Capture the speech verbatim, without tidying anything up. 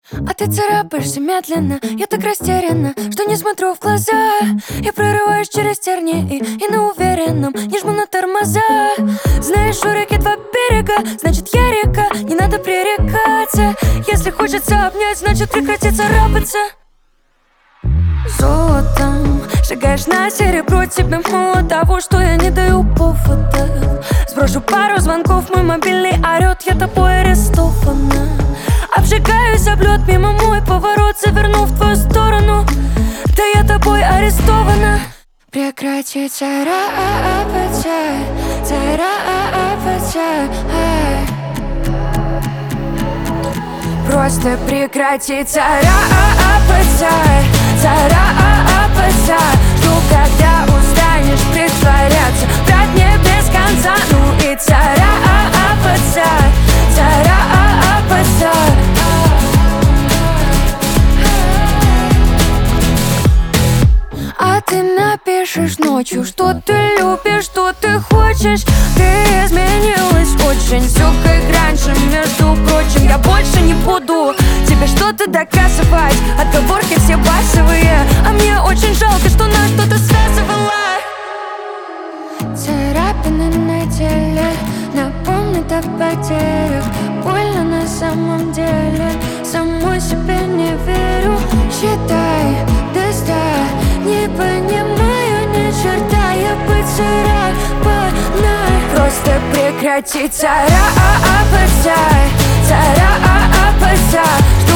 А ты царапаешься медленно, я так растеряна, что не смотрю в глаза. Я прорываюсь через тернии и, и на уверенном не жму на тормоза. Знаешь, у реки два берега, значит я река, не надо пререкаться. Если хочется обнять, значит прекрати царапаться. Золотом шагаешь на серебро, тебе мало того, что я не даю повода. Сброшу пару звонков, мой мобильный орёт, я тобой арестована. Обжигаюсь об лёд, мимо мой поворот, заверну в твою сторону. Да я тобой арестована. Прекрати царапаться, царапаться, ай. Просто прекрати царапаться, царапаться. Жду, когда устанешь притворяться, брать мне без конца, ну и царапаться, царапаться. А ты напишешь ночью, что ты любишь, что ты хочешь. Ты изменилась очень, всё как раньше. Между прочим, я больше не буду тебе что-то доказывать. Отговорки все базовые, а мне очень жалко, что нас что-то связывало. Царапины на теле напомнят о потерях. Больно на самом деле, самой себе не верю. Считай до ста, не понимаю ни черта. Я поцарапана. Просто прекрати царапаться, царапаться.